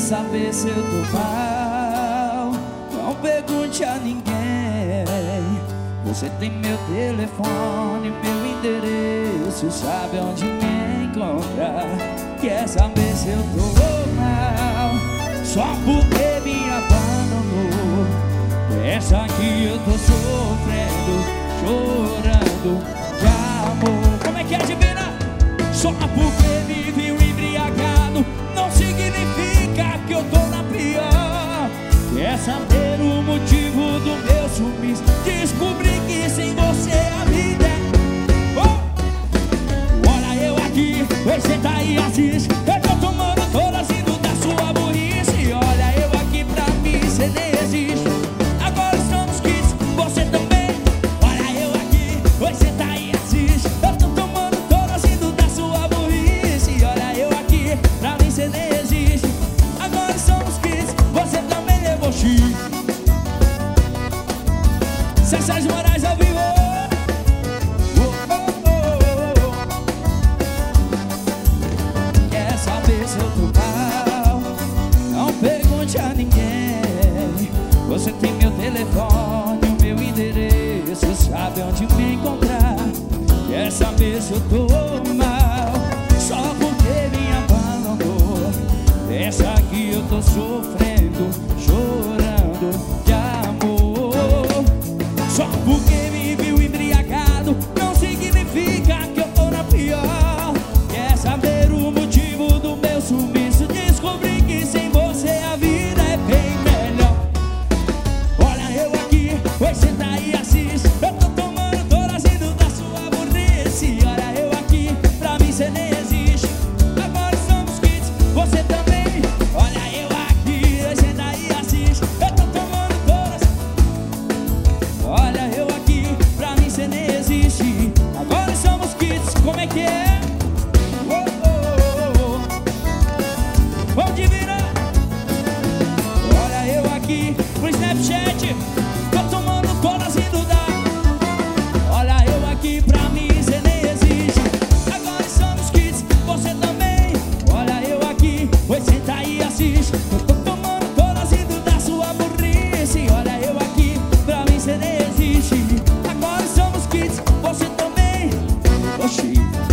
saber se eu tô mal? Não pergunte a ninguém. Você tem meu telefone, meu endereço, sabe onde me encontrar. Quer saber se eu tô mal? Só porque me abandonou. Pensa que eu tô sofrendo, chorando de amor. Como é que é, divina? Só porque me viu embriagado não significa que eu tô na pior. Quer saber o motivo do meu sumiço? Descobri que sem você a vida é... Oh! Olha eu aqui, você tá aí, assiste. Eu tô tomando todas indo da sua burrice. Olha eu aqui, pra mim cê nem existe. Agora estamos quites, você também. Olha eu aqui, você tá aí, assiste. Eu tô tomando todas indo da sua burrice. Olha eu aqui, pra mim cê nem existe. Agora estamos quites, você também levou X. César de Moraes ao vivo. Quer saber se eu tô mal? Não pergunte a ninguém. Você tem meu telefone, o meu endereço, sabe onde me encontrar. Quer saber se eu tô mal? Só porque me abandonou. Pensa que eu tô sofrendo, chorando de amor. Só porque me viu embriagado não significa que eu tô na pior. Quer saber o motivo do meu sumiço? Descobri que sem você a vida é bem melhor. Olha eu aqui, você tá aí, assiste. Eu tô tomando todas indo da sua burrice. Olha eu aqui, pra mim cê nem existe. Agora estamos quites, você também. Olha eu aqui, você tá aí, assiste. Eu tô tomando todas. Olha eu aqui, pra mim cê nem existe. Agora somos quites, como é que é? Vamos dividir. Olha eu aqui no Snapchat. Tô tomando todas indo dar. Olha eu aqui, pra mim cê nem existe. Agora somos quites, você também. Olha eu aqui, você tá aí, assiste. Eu tô tomando todas indo da sua burrice. Olha eu aqui, pra mim cê nem existe. Agora somos quites, você também. Oxi.